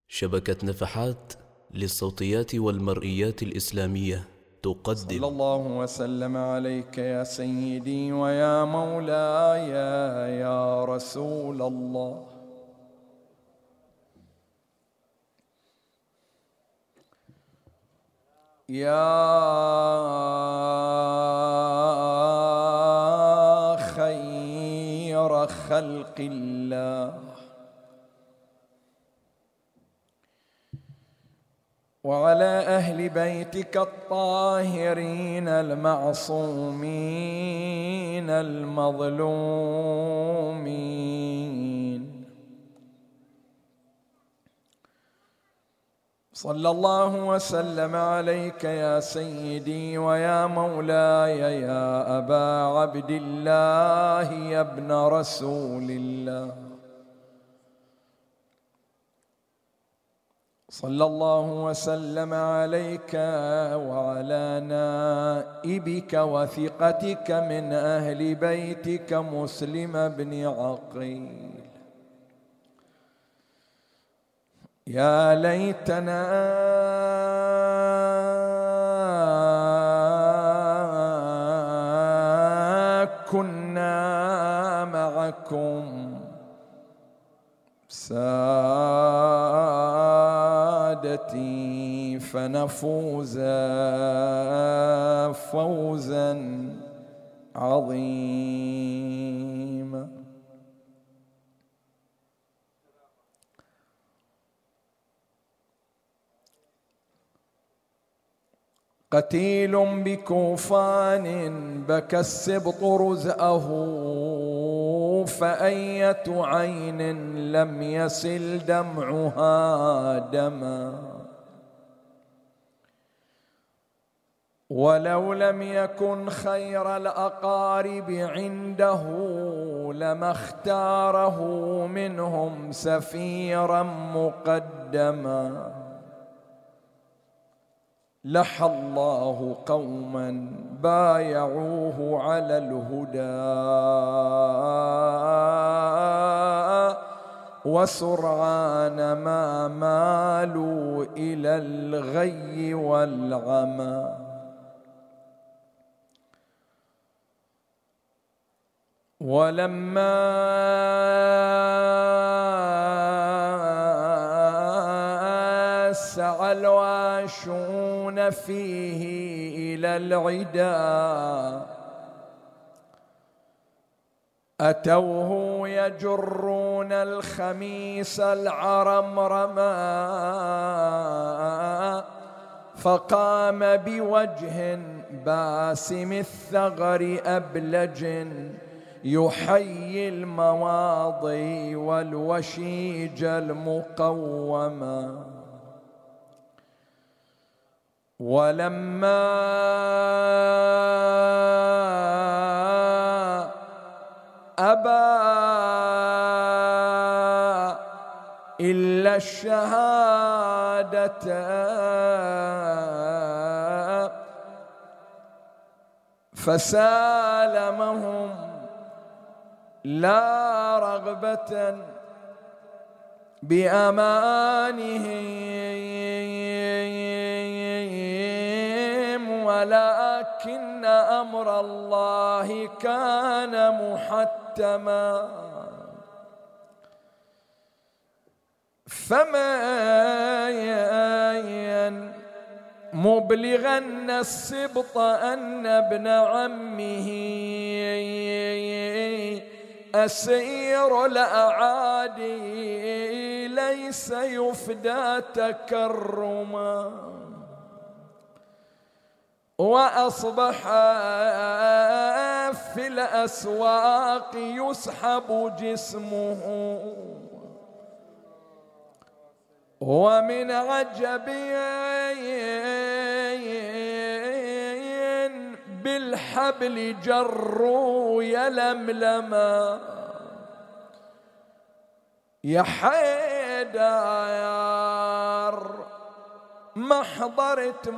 شبكة نفحات للصوتيات والمرئيات الإسلامية تقدم. صلى الله وسلم عليك يا سيدي ويا مولاي يا رسول الله. يا خير خلق الله وعلى أهل بيتك الطاهرين المعصومين المظلومين، صلى الله وسلم عليك يا سيدي ويا مولاي يا أبا عبد الله يا ابن رسول الله. صلى الله وسلم عليك وعلى نائبك وثقتك من أهل بيتك مسلم بن عقيل. يا ليتنا كنا معكم سادتي فنفوز فوزا عظيما. قتيل بكوفان بكى السبط رزأه، فأية عين لم يسل دمعها دما، ولو لم يكن خير الأقارب عنده لما اختاره منهم سفيرا مقدما. لحى الله قوما بايعوه على الهدى وسرعان ما مالوا إلى الغي والعمى. ولما سعى الواشون فيه إلى العدا أتوه يجرون الخميس العرمرما، فقام بوجه باسم الثغر أبلج يحيي المواضي والوشيج المقوما. ولما أبى إلا الشهادة فسالمهم لا رغبة بأمانهم، ولكن أمر الله كان محتما. فمن مبلغن السبط أن ابن عمه أسير الأعادي ليس يفدى تكرما، وأصبح في الأسواق يسحب جسمه. ومن عجب بالحبل جروا يلملما، يا حيدر ما حضرت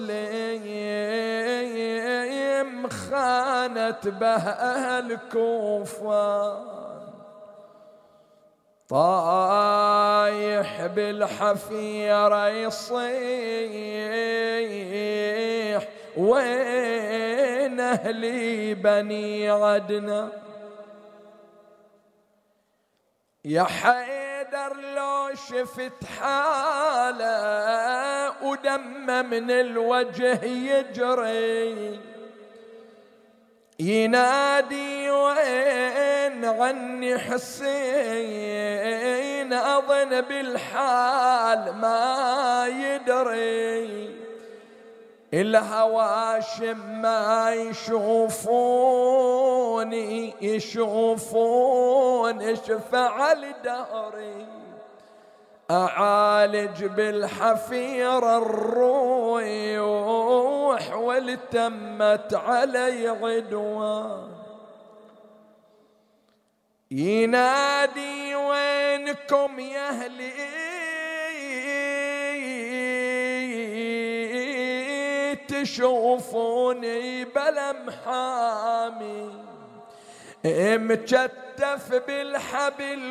مسلم خانت به أهل كوفة، طايح بالحفيرة يصيح وين أهلي بني عدنان؟ يا حيدر لو شفت حاله ودمه من الوجه يجري، ينادي وين عني حسين، أظن بالحال ما يدري، الهواشم ما يشوفوني يشوفون اشفع لدهري، أعالج بالحفيرة الروح والتمت علي عدوان، ينادي وينكم يا أهلي تشوفوني بلا محامي، مكتف بالحبل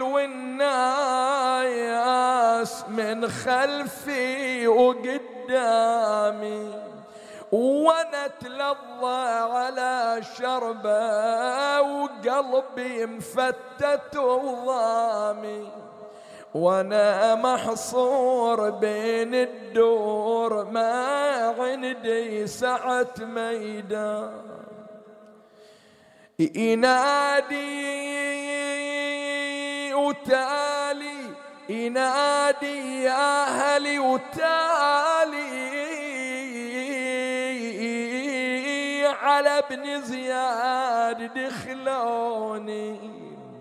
والناياس من خلفي وقدامي، وانا اتلظى على شربه وقلبي مفتت وضامي، وانا محصور بين الدور ما عندي سعة ميدان، ينادي وتالي ينادي يا أهلي وتالي على ابن زياد دخلوني،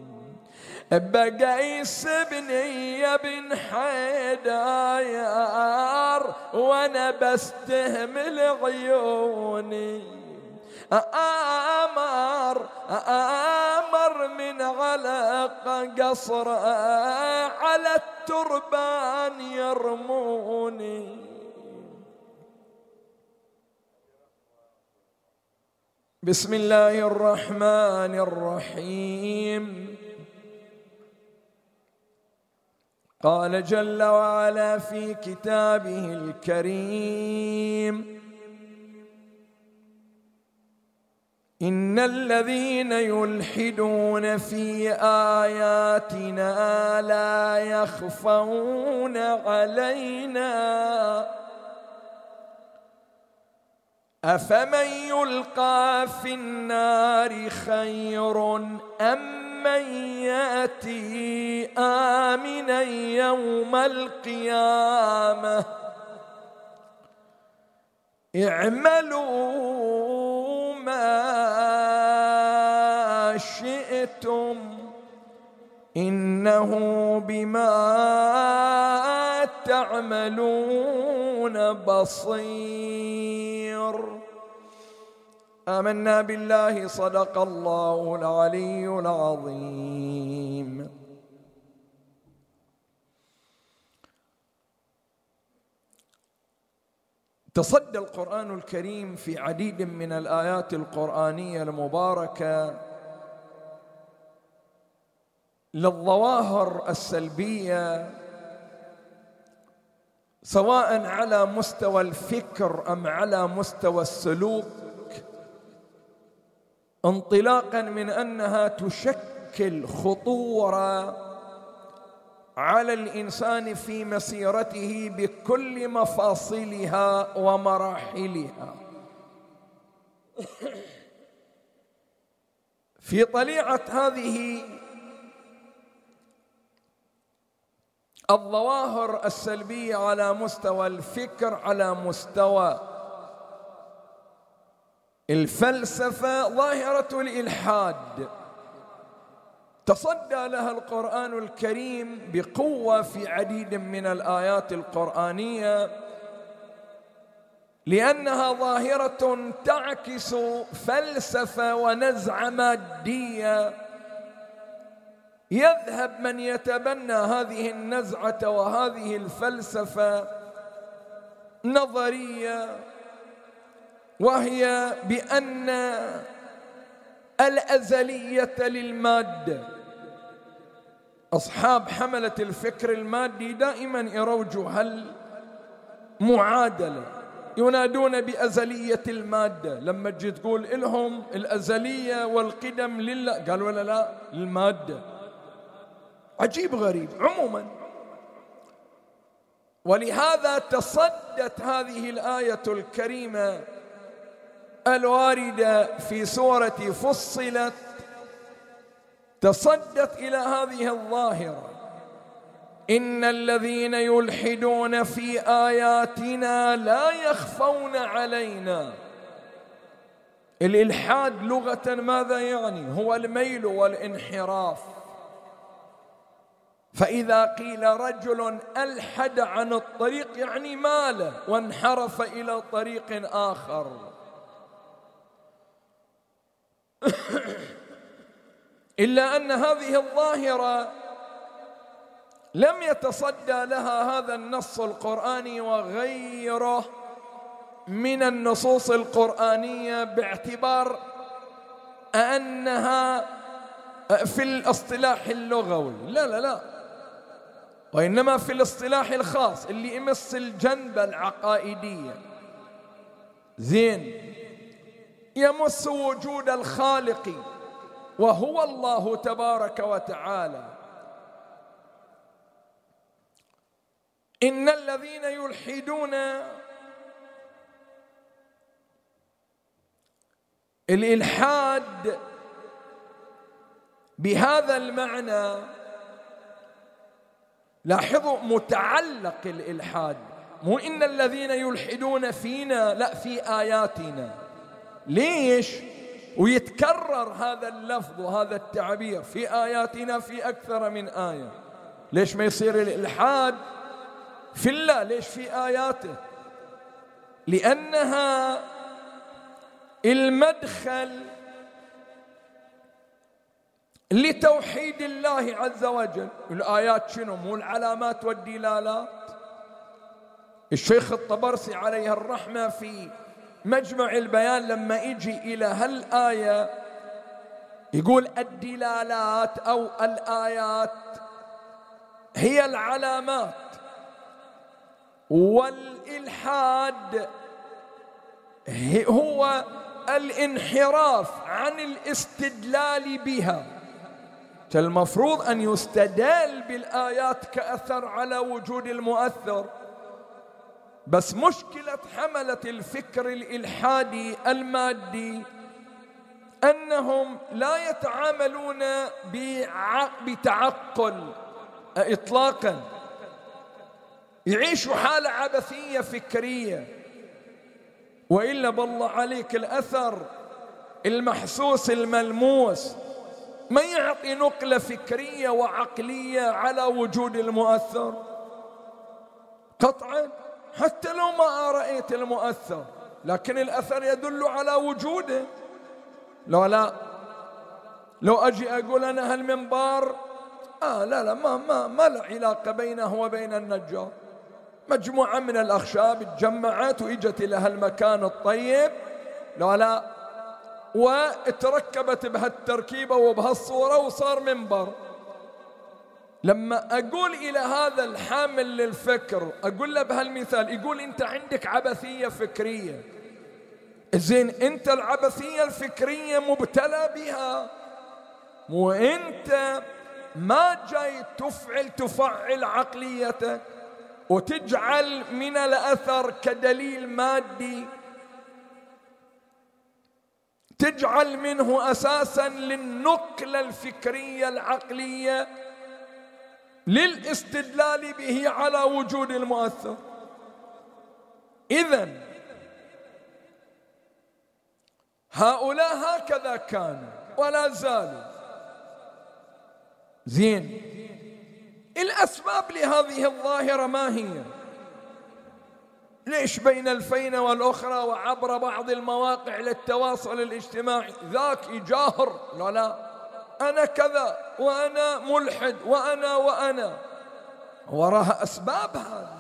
بقيس بني يا بن حيدر وانا بستهمل عيوني، آمر من علق قصر على التربان يرموني، بسم الله الرحمن الرحيم. قال جل وعلا في كتابه الكريم: إن الذين يلحدون في آياتنا لا يخفون علينا أفمن يلقى في النار خير أم من يأتي آمنا يوم القيامة اعملوا ما شئتم إنه بما تعملون بصير. آمنا بالله، صدق الله العلي العظيم. تصدى القرآن الكريم في عديد من الآيات القرآنية المباركة للظواهر السلبية، سواء على مستوى الفكر أم على مستوى السلوك، انطلاقا من أنها تشكل خطورة على الإنسان في مسيرته بكل مفاصلها ومراحلها. في طليعة هذه الظواهر السلبية على مستوى الفكر، على مستوى الفلسفة، ظاهرة الإلحاد تصدى لها القرآن الكريم بقوة في عديد من الآيات القرآنية، لأنها ظاهرة تعكس فلسفة ونزعة مادية. يذهب من يتبنى هذه النزعة وهذه الفلسفة نظرية، وهي بأن الأزلية للمادة أصحاب حملة الفكر المادي دائما يروجوا هالمعادلة، ينادون بأزلية المادة. لما تجي تقول لهم الأزلية والقدم لله، قالوا لا المادة. عجيب غريب. عموما، ولهذا تصدت هذه الآية الكريمة الواردة في سورة فصلت، تصدت إلى هذه الظاهرة: إن الذين يلحدون في آياتنا لا يخفون علينا. الإلحاد لغة ماذا يعني؟ هو الميل والانحراف. فإذا قيل رجل ألحد عن الطريق يعني مال وانحرف إلى طريق آخر. إلا أن هذه الظاهرة لم يتصدى لها هذا النص القرآني وغيره من النصوص القرآنية باعتبار أنها في الاصطلاح اللغوي، لا، وإنما في الاصطلاح الخاص اللي يمس الجنبة العقائدية. زين، يمس وجود الخالق وهو الله تبارك وتعالى. إن الذين يلحدون، الإلحاد بهذا المعنى، لاحظوا متعلق الإلحاد، مو إن الذين يلحدون فينا، لا، في آياتنا. ليش؟ ويتكرر هذا اللفظ وهذا التعبير في آياتنا في أكثر من آية. ليش ما يصير الإلحاد في الله؟ ليش في آياته؟ لأنها المدخل لتوحيد الله عز وجل. الآيات شنو؟ مو العلامات والدلالات. الشيخ الطبرسي عليه الرحمة في مجمع البيان لما يجي إلى هالآية يقول الدلالات أو الآيات هي العلامات، والإلحاد هو الانحراف عن الاستدلال بها. المفروض أن يستدل بالآيات كأثر على وجود المؤثر، بس مشكلة حملة الفكر الإلحادي المادي أنهم لا يتعاملون بتعقل إطلاقا، يعيشوا حالة عبثية فكرية. وإلا بالله عليك الأثر المحسوس الملموس ما يعطي نقلة فكرية وعقلية على وجود المؤثر قطعا، حتى لو ما رأيت المؤثر لكن الأثر يدل على وجوده. لا لو أجي أقول أنا هالمنبر لا ما له علاقة بينه وبين النجار، مجموعة من الأخشاب اتجمعت وإجت إلى هالمكان الطيب، لا واتركبت بهالتركيبة وبهالصورة وصار منبر. لما أقول إلى هذا الحامل للفكر، أقول له بهالمثال، يقول أنت عندك عبثية فكرية. زين، أنت العبثية الفكرية مبتلى بها، مو أنت ما جاي تفعل عقليتك وتجعل من الأثر كدليل مادي، تجعل منه أساسا للنقلة الفكرية العقلية للاستدلال به على وجود المؤثر. إذن هؤلاء هكذا كانوا ولا زالوا. زين، الأسباب لهذه الظاهرة ما هي؟ ليش بين الفينة والأخرى وعبر بعض المواقع للتواصل الاجتماعي ذاك يجاهر لا أنا كذا وأنا ملحد وأنا وراها أسباب. هذه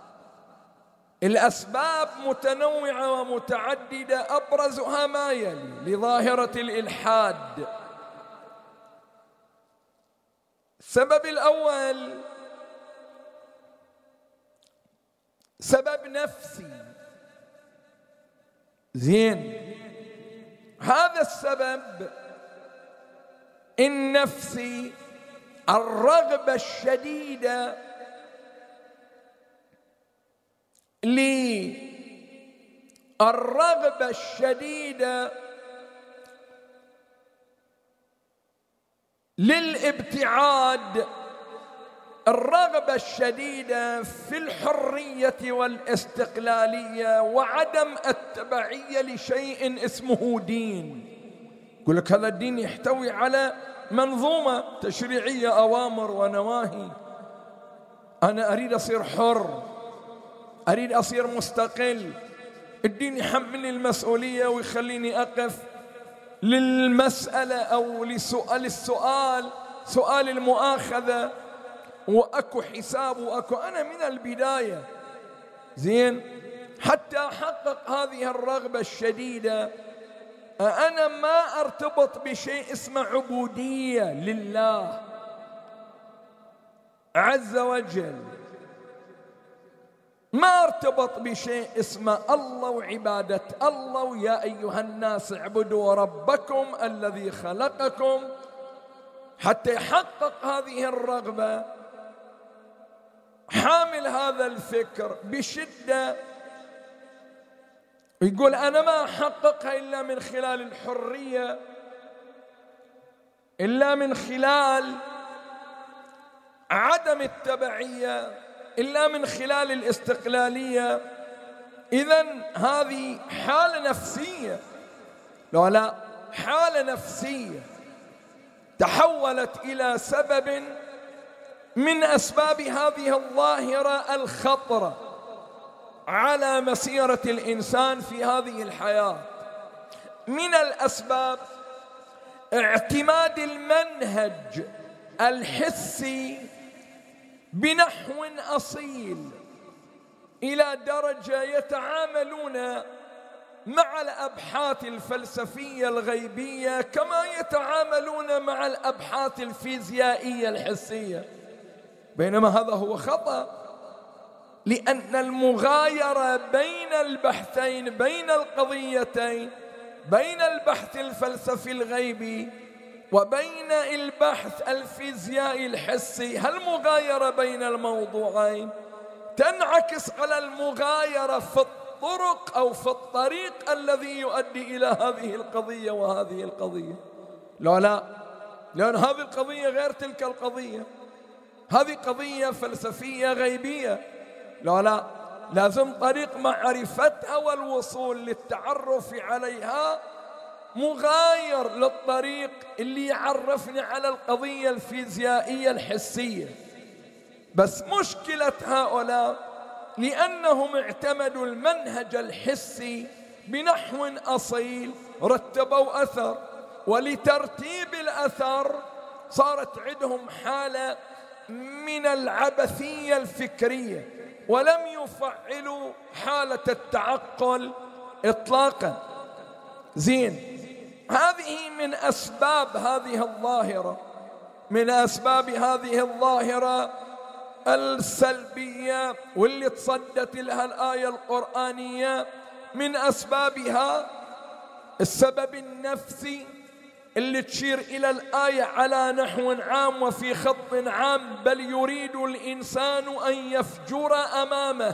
الأسباب متنوعة ومتعددة، أبرزها ما يلي لظاهرة الإلحاد. السبب الأول سبب نفسي. زين، هذا السبب النفسي الرغبة الشديدة للابتعاد، الرغبة الشديدة في الحرية والاستقلالية وعدم التبعية لشيء اسمه دين. يقول لك هذا الدين يحتوي على منظومة تشريعية، أوامر ونواهي. أنا أريد أصير حر، أريد أصير مستقل. الدين يحملني المسؤولية ويخليني أقف للمسألة أو السؤال، سؤال المؤاخذة، وأكو حساب وأكو أنا من البداية. زين، حتى أحقق هذه الرغبة الشديدة أنا ما أرتبط بشيء اسمه عبودية لله عز وجل، ما ارتبط بشيء اسمه الله وعبادة الله، ويا أيها الناس اعبدوا ربكم الذي خلقكم. حتى يحقق هذه الرغبة حامل هذا الفكر بشدة، يقول أنا ما أحققها إلا من خلال الحرية، إلا من خلال عدم التبعية، إلا من خلال الاستقلالية. إذن هذه حالة نفسية، لا حالة نفسية تحولت إلى سبب من أسباب هذه الظاهرة الخطرة على مسيرة الإنسان في هذه الحياة. من الأسباب اعتماد المنهج الحسي بنحو أصيل إلى درجة يتعاملون مع الأبحاث الفلسفية الغيبية كما يتعاملون مع الأبحاث الفيزيائية الحسية، بينما هذا هو خطأ، لأن المغايرة بين البحثين، بين القضيتين، بين البحث الفلسفي الغيبي وبين البحث الفيزيائي الحسي، هالمغايرة بين الموضوعين تنعكس على المغايرة في الطرق أو في الطريق الذي يؤدي إلى هذه القضية وهذه القضية. لا، لأن هذه القضية غير تلك القضية، هذه قضية فلسفية غيبية. لا، لازم طريق معرفتها والوصول للتعرف عليها مغاير للطريق اللي يعرفني على القضية الفيزيائية الحسية. بس مشكلة هؤلاء لأنهم اعتمدوا المنهج الحسي بنحو أصيل، رتبوا أثر، ولترتيب الأثر صارت عندهم حالة من العبثية الفكرية، ولم يفعلوا حالة التعقل إطلاقا. زين، هذه من أسباب هذه الظاهرة، من أسباب هذه الظاهرة السلبية واللي تصدت لها الآية القرآنية. من أسبابها السبب النفسي اللي تشير إلى الآية على نحو عام وفي خط عام، بل يريد الإنسان أن يفجر أمامه.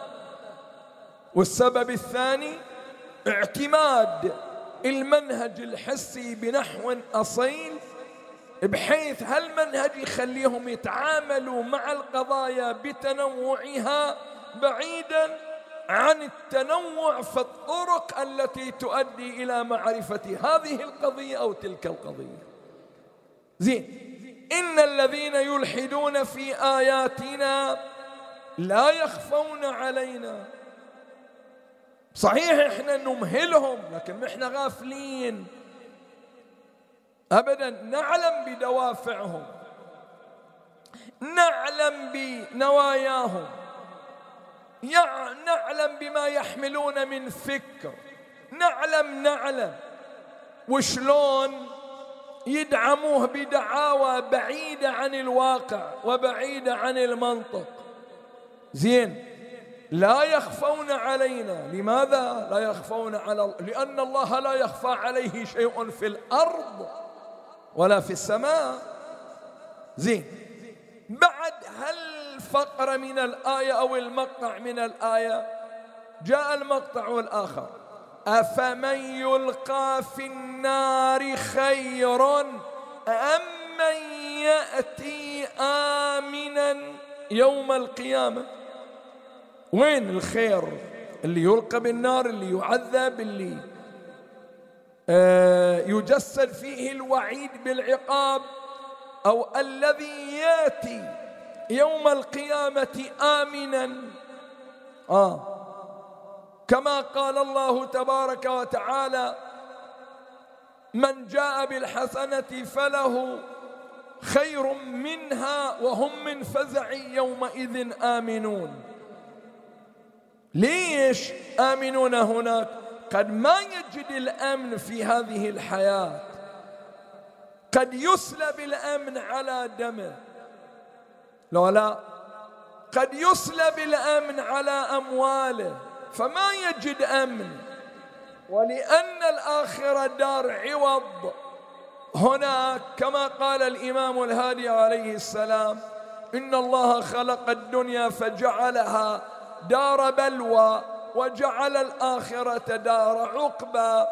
والسبب الثاني اعتماد المنهج الحسي بنحو أصيل، بحيث هالمنهج يخليهم يتعاملوا مع القضايا بتنوعها بعيدا عن التنوع في الطرق التي تؤدي إلى معرفة هذه القضية أو تلك القضية. زين، إن الذين يلحدون في آياتنا لا يخفون علينا. صحيح إحنا نمهلهم، لكن إحنا غافلين أبدا. نعلم بدوافعهم، نعلم بنواياهم، نعلم بما يحملون من فكر، نعلم وشلون يدعموه بدعاوى بعيدة عن الواقع وبعيدة عن المنطق. زين، لا يخفون علينا. لماذا لا يخفون على الله؟ لأن الله لا يخفى عليه شيء في الأرض ولا في السماء. زين، بعد هالفقرة من الآية أو المقطع من الآية جاء المقطع الآخر: أفمن يلقى في النار خير أم من يأتي آمنا يوم القيامة؟ وين الخير؟ اللي يلقى بالنار، اللي يعذب، اللي يجسد فيه الوعيد بالعقاب، أو الذي يأتي يوم القيامة آمنا؟ كما قال الله تبارك وتعالى: من جاء بالحسنة فله خير منها وهم من فزع يومئذ آمنون. ليش آمنون هناك؟ قد ما يجد الأمن في هذه الحياة، قد يسلب الأمن على دمه، لا قد يسلب الأمن على أمواله، فما يجد أمن. ولأن الآخرة دار عوض هناك، كما قال الإمام الهادي عليه السلام: إن الله خلق الدنيا فجعلها دار بلوى وجعل الآخرة دار عقبى.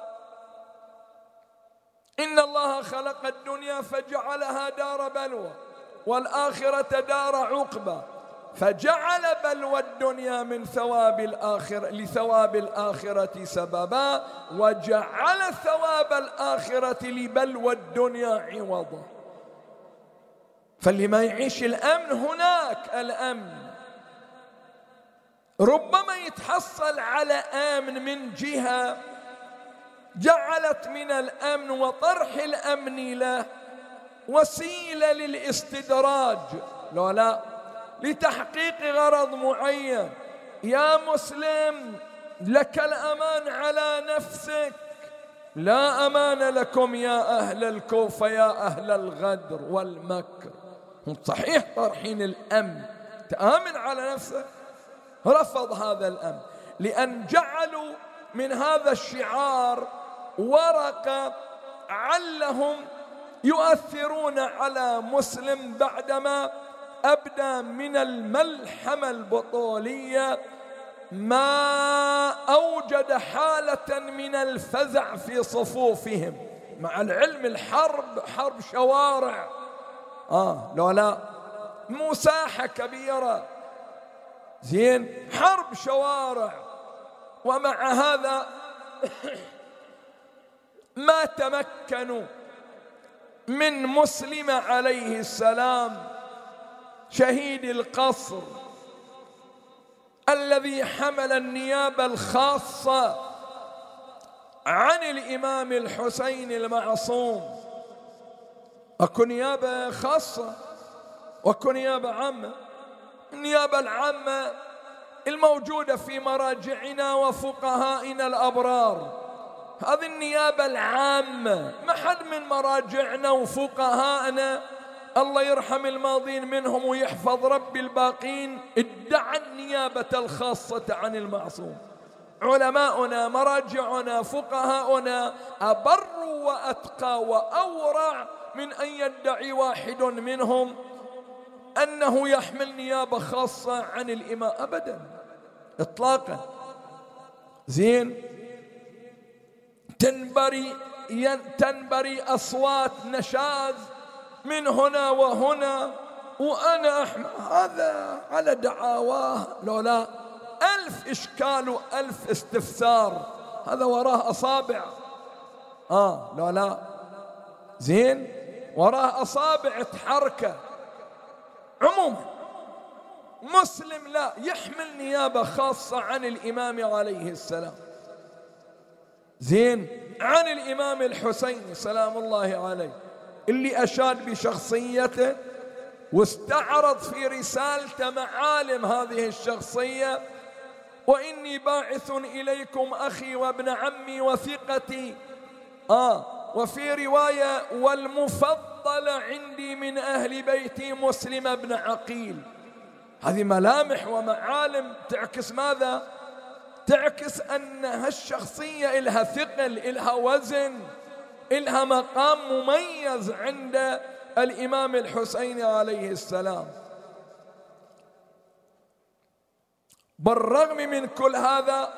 إن الله خلق الدنيا فجعلها دار بلوى والآخرة دار عقبى، فجعل بلوى الدنيا من ثواب الآخرة لثواب الآخرة سببا، وجعل ثواب الآخرة لبلوى الدنيا عوضا. فاللي ما يعيش الأمن هناك الأمن، ربما يتحصل على أمن من جهة جعلت من الأمن وطرح الأمن له وسيلة للاستدراج، لا لتحقيق غرض معين. يا مسلم، لك الأمان على نفسك، لا أمان لكم يا أهل الكوفة يا أهل الغدر والمكر. هم صحيح طرحين الأمن، تآمن على نفسك. رفض هذا الأمن، لأن جعلوا من هذا الشعار ورقة علهم يؤثرون على مسلم بعدما أبدى من الملحمة البطولية ما أوجد حالة من الفزع في صفوفهم، مع العلم الحرب حرب شوارع، لا مساحة كبيرة، زين، حرب شوارع. ومع هذا ما تمكنوا من مسلم عليه السلام شهيد القصر الذي حمل النيابة الخاصة عن الإمام الحسين المعصوم. أكو نيابة خاصة وأكو نيابة عامة. النيابة العامة الموجودة في مراجعنا وفقهائنا الأبرار، هذه النيابة العامة، ما حد من مراجعنا وفقهائنا الله يرحم الماضين منهم ويحفظ ربي الباقين ادعى النيابة الخاصة عن المعصوم. علماؤنا مراجعنا فقهاؤنا أبر وأتقى وأورع من أن يدعي واحد منهم أنه يحمل نيابة خاصة عن الإمام، أبدا إطلاقا. زين، تنبري أصوات نشاز من هنا وهنا، وأنا أحمل هذا على دعاواه، لا 1000 إشكال و1000 استفسار، هذا وراه أصابع، لا زين، وراه أصابع تحركه. عموما مسلم لا يحمل نيابة خاصة عن الإمام عليه السلام، زين، عن الإمام الحسين سلام الله عليه، اللي أشاد بشخصيته واستعرض في رسالته معالم هذه الشخصية: وإني باعث إليكم أخي وابن عمي وثقتي وفي رواية والمفضل عندي من أهل بيتي مسلم بن عقيل. هذه ملامح ومعالم تعكس ماذا؟ تعكس أن هالشخصية إلها ثقل، إلها وزن، إلها مقام مميز عند الإمام الحسين عليه السلام. بالرغم من كل هذا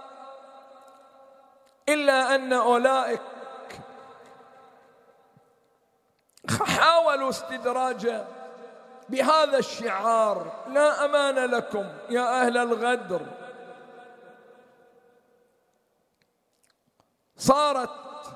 إلا أن أولئك حاولوا استدراجه بهذا الشعار: لا أمان لكم يا أهل الغدر. صارت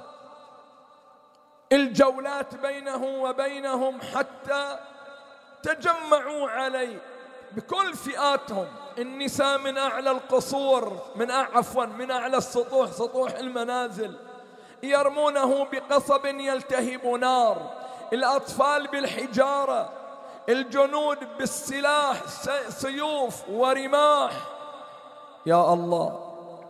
الجولات بينه وبينهم حتى تجمعوا عليه بكل فئاتهم، النساء من أعلى القصور، من أعلى السطوح، سطوح المنازل، يرمونه بقصب يلتهب نار، الأطفال بالحجارة، الجنود بالسلاح، سيوف ورماح. يا الله.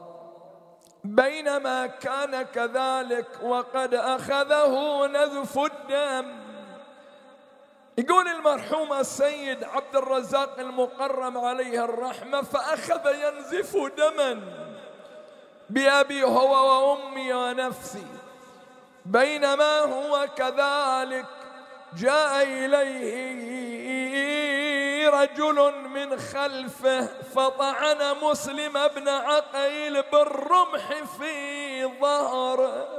بينما كان كذلك وقد أخذه نذف الدم. يقول المرحوم السيد عبد الرزاق المقرم عليه الرحمة: فأخذ ينزف دما بأبي هو وأمي ونفسي. بينما هو كذلك جاء إليه رجل من خلفه فطعن مسلم بن عقيل بالرمح في ظهره.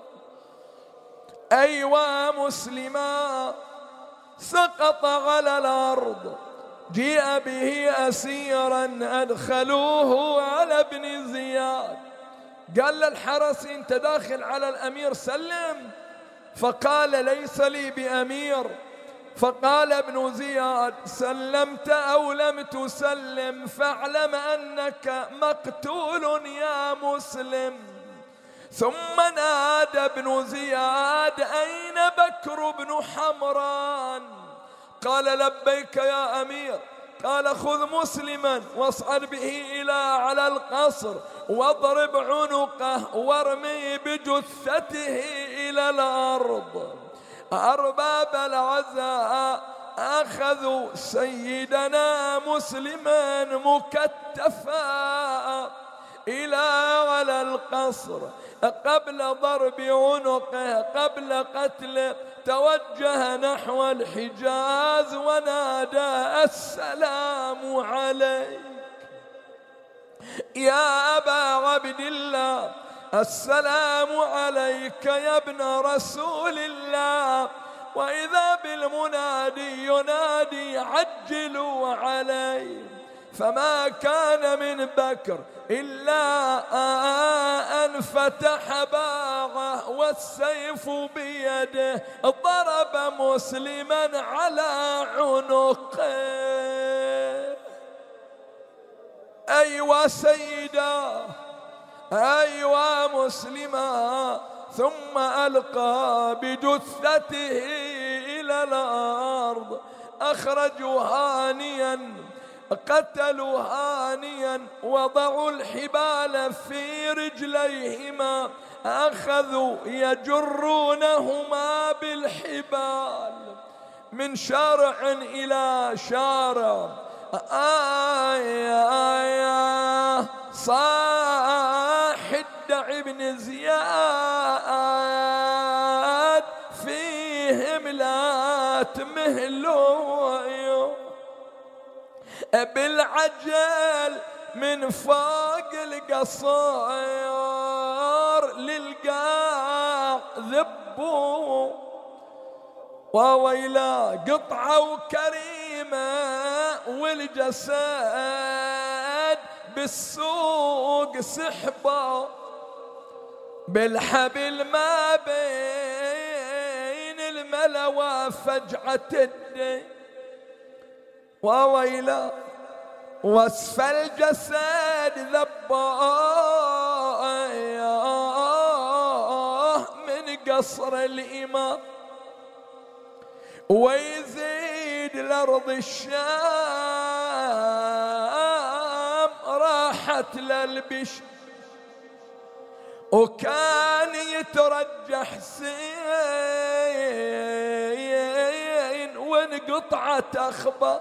أيوا مسلما سقط على الأرض، جيء به أسيرا أدخلوه على ابن زياد. قال للحرس: أنت داخل على الأمير، سلم. فقال: ليس لي بأمير. فقال ابن زياد: سلمت أو لم تسلم فاعلم أنك مقتول يا مسلم. ثم نادى ابن زياد: أين بكر بن حمران؟ قال: لبيك يا أمير. قال: خذ مسلما واصعد به على القصر واضرب عنقه وارمي بجثته إلى الأرض. أرباب العزاء أخذوا سيدنا مسلما مكتفا على القصر. قبل ضرب عنقه، قبل قتله، توجه نحو الحجاز ونادى: السلام عليك يا أبا عبد الله، السلام عليك يا ابن رسول الله. وإذا بالمنادي ينادي: عجلوا علي. فما كان من بكر إلا أن فتح باغه والسيف بيده، ضرب مسلما على عنقه. أيوا سيدا، أيوا مسلما. ثم ألقى بجثته إلى الأرض. أخرجوا هانيا، قتلوا هانيا، وضعوا الحبال في رجليهما، أخذوا يجرونهما بالحبال من شارع إلى شارع. صاح الدع بن زياد: فيهم لا تمهلوا بالعجل من فوق القصر للقاع ذبوا. وويلا قطعوا كريمة والجسد بالسوق سحبوا، بالحبل ما بين الملوى فجعة الدين. وويلا وصف الجسد ذباه من قصر الإمام. ويزيد الأرض الشام راحت للبش، وكان يترجى حسين وانقطعت أخبار،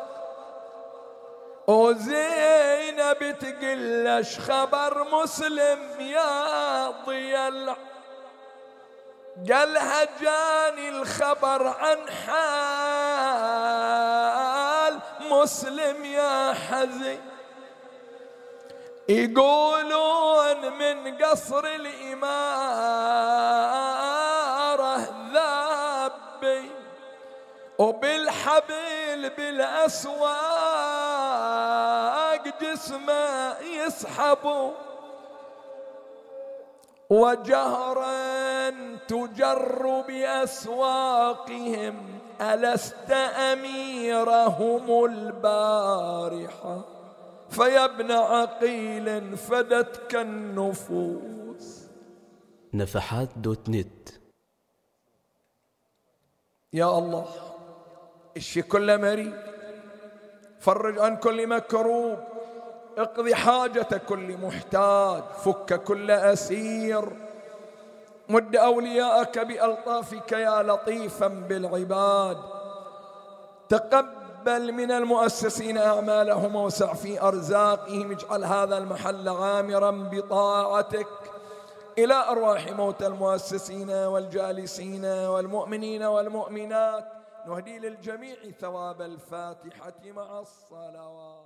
وزينب تقلش خبر مسلم يا ضياء، قالها جاني الخبر عن حال مسلم يا حزين، يقولون من قصر الإمارة ذابي، وبالحبل بالأسواق جسمه يسحبوا، وجهرا تجر بأسواقهم ألست أميرهم البارحة، فيا ابن عقيل فدتك النفوس. نفحات.net. يا الله اشفي كل مريض، فرج عن كل مكروب، اقضي حاجة كل محتاج، فك كل أسير، مد أولياءك بألطافك يا لطيفا بالعباد، تقبل من المؤسسين أعمالهم ووسع في أرزاقهم، اجعل هذا المحل عامرا بطاعتك، إلى أرواح موتى المؤسسين والجالسين والمؤمنين والمؤمنات، نهدي للجميع ثواب الفاتحة مع الصلوات.